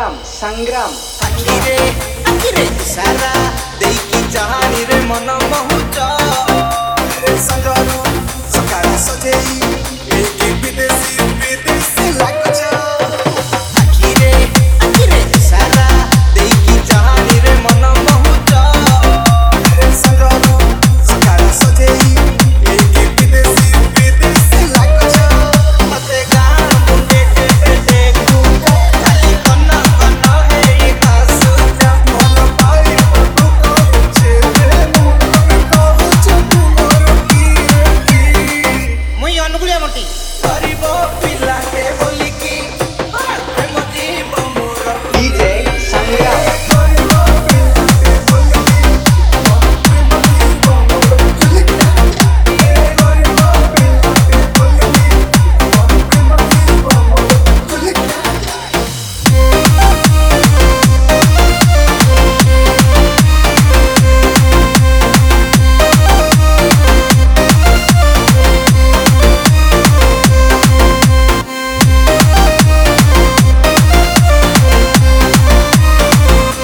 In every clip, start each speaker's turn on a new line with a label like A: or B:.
A: संग्राम
B: आखिरे सारा देकी चाहानी रे मन महुचा रे संगरू सकाळ सजेई एकी विदेशी लागचा आखिरे सारा देकी चाहानी रे मन महुचा रे संगरू सकाळ सजेई एकी विदेशी लागचा मते गान मुंडे टे तू खाली कन्ना कन्ना हे कासु मन पाई तू कहछे रे मुंडे कहछे तू मोर की मुई अनुगुलिया मोटी गरीबो पिला के बोली की प्रेम जीव मोर
A: डीजे संग्राम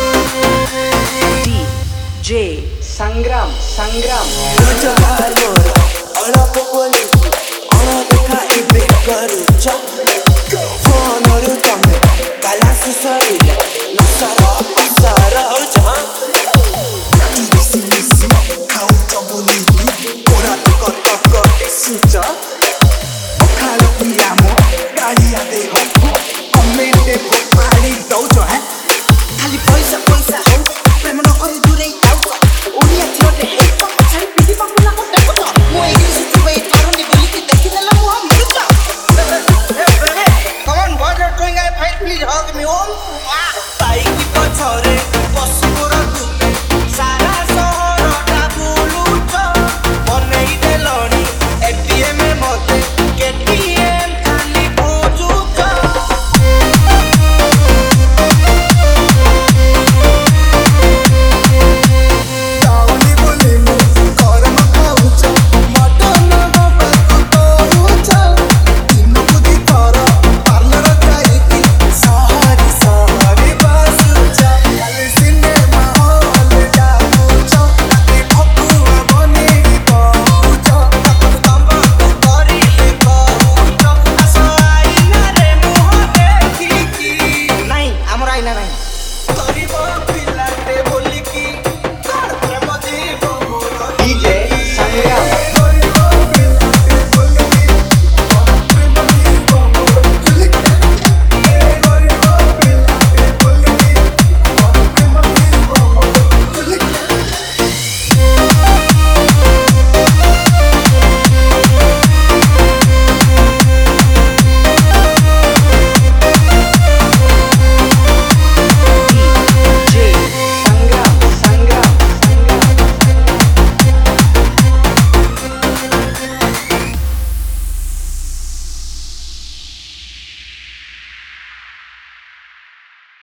A: संग्राम
B: तुझ वालों